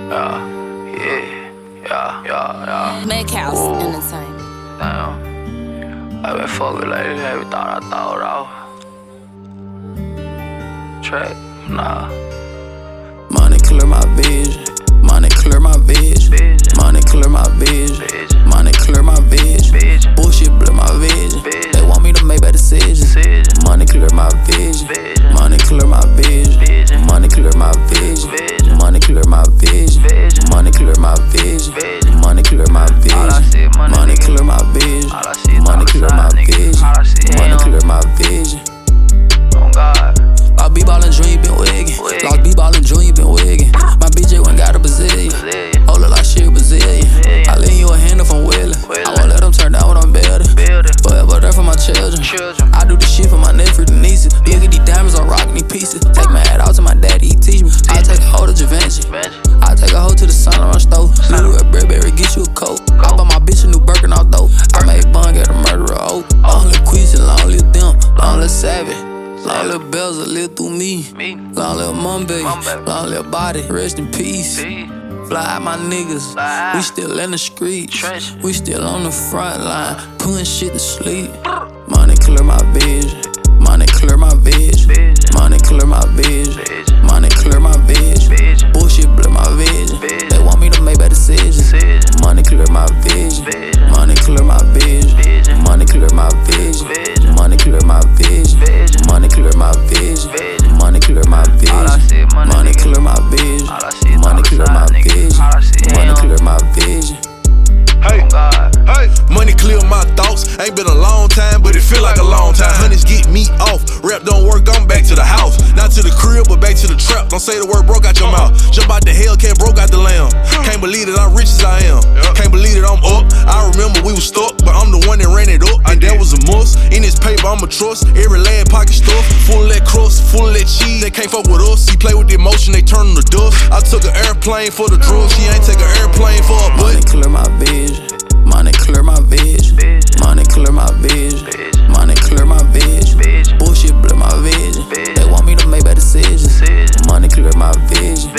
Make house entertainment. Damn. I been fucking lately, every thought I thought off. Track, nah. Money clear my vision. Money clear my vision. Money clear my vision. Money clear my vision. Bullshit blur my vision. They want me to make bad decisions. Money clear my vision. Money clear my vision. Money clear my vision. Money clear my vision. Money clear my vision. Money clear my vision. Money clear my vision. Money clear my vision. Money clear my vision. Oh God. Lost B-ballin' dream, been wiggin'. Lost B-ballin' dream, been wiggin'. My bitch went got a Brazilian. Hold it like shit Brazilian. I lend you a hand if I'm willin'. I won't let them turn down when I'm building. Forever there for my children. I do this shit for my nephews and nieces. Look at these diamonds, I'm rockin' these pieces. Take my hat out to my daddy, he teach me. I take a hoe to Givenchy. I take a hoe to the Saint Laurent store. Little red Burberry, get you a coat. I bought my bitch a new Birkin out though. I made Bun get a murderer, oh. Long live Queasy, long live them, long live Savage. Long live Bells that live through me. Long live Mumbai, long live Body, rest in peace. Fly out my niggas, we still in the streets. We still on the front line, putting shit to sleep. Money clear my vision. Money clear my vision. Money clear my vision. Money clear my vision. Bullshit blur my vision. They want me to make bad decisions. Money clear my vision. Money clear my vision. Money clear my vision. Money clear my vision. Money clear my vision. Money clear my vision. Money clear my vision. Money clear my vision. Money clear my vision. Hey, hey, money clear my thoughts. Ain't been a long time, but it feel like a long time. Honeys get me off. Rap don't work, I'm back to the house. Not to the crib, but back to the trap. Don't say the word broke out your mouth. Jump out the hell, can't broke out the lamb. Can't believe that I'm rich as I am. Can't believe that I'm up. I remember we was stuck, but I'm the one that ran it up. And that was a must. In this paper, I'ma trust. Every lad pocket stuff. Full of that crust, full of that cheese. They can't fuck with us. He play with the emotion, they turn them to dust. I took an airplane for the drugs. She ain't take an airplane for a butt. Money clear my vision. Money clear my vision. Money clear my vision. Money clear my vision. Bullshit blur my vision. They want me to make bad decisions. Money clear my vision.